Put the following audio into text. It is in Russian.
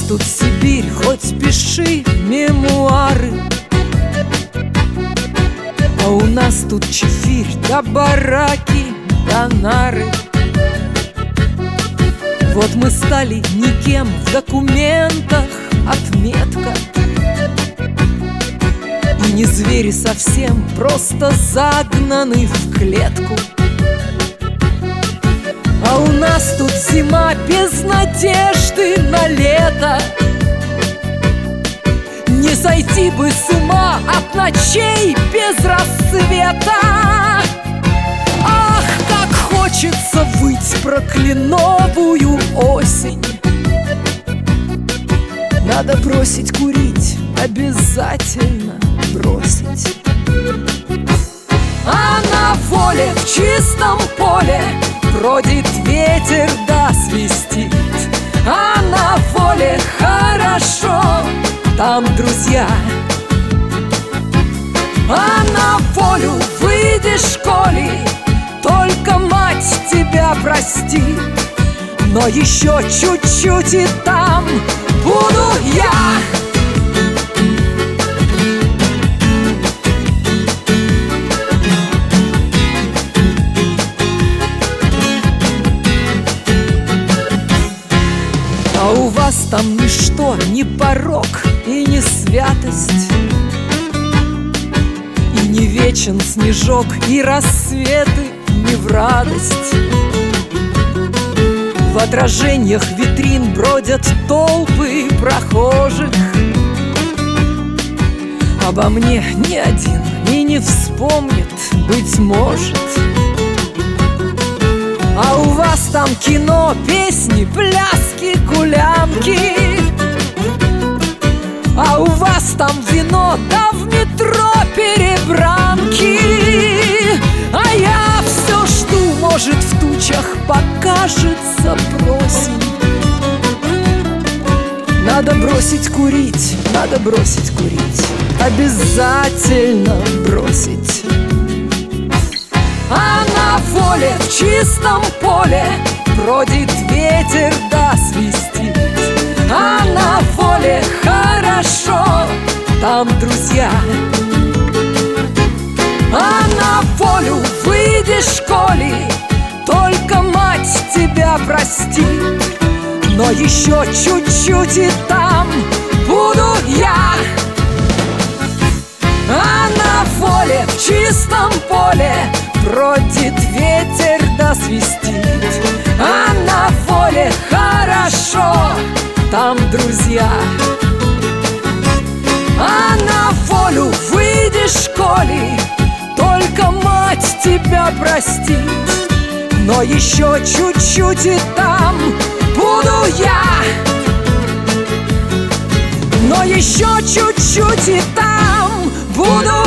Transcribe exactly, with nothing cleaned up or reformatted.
тут Сибирь, хоть пиши мемуары, а у нас тут чефирь, да бараки, да нары. Вот мы стали никем, в документах отметка. И не звери совсем, просто загнаны в клетку. А у нас тут зима без надежды на лето. Не сойти бы с ума от ночей без рассвета. Ах, как хочется выть про кленовую осень. Надо бросить курить, обязательно бросить. А на воле, в чистом поле бродит ветер да свистит. А на воле хорошо, там друзья. А на волю выйдешь, коли только мать тебя простит. Но еще чуть-чуть и там буду я. А у вас там ничто, ни порок и ни святость, и не вечен снежок, и рассветы не в радость. В отражениях витрин бродят толпы прохожих. Обо мне ни один и не вспомнит, быть может. А у вас там кино, песни, пляски, гулянки. А у вас там вино, да в метро перебранки. А я все жду, может, в тучах покажется просень. Надо бросить курить, надо бросить курить, обязательно бросить. А на воле, в чистом поле бродит ветер да свистит. А на воле хорошо, там друзья. А на волю выйдешь, коли только мать тебя простит. Но еще чуть-чуть и там буду я. А на воле, в чистом поле бродит ветер да свистит. А на воле хорошо, там друзья. А на волю выйдешь, коли только мать тебя простит. Но еще чуть-чуть и там буду я. Но еще чуть-чуть и там буду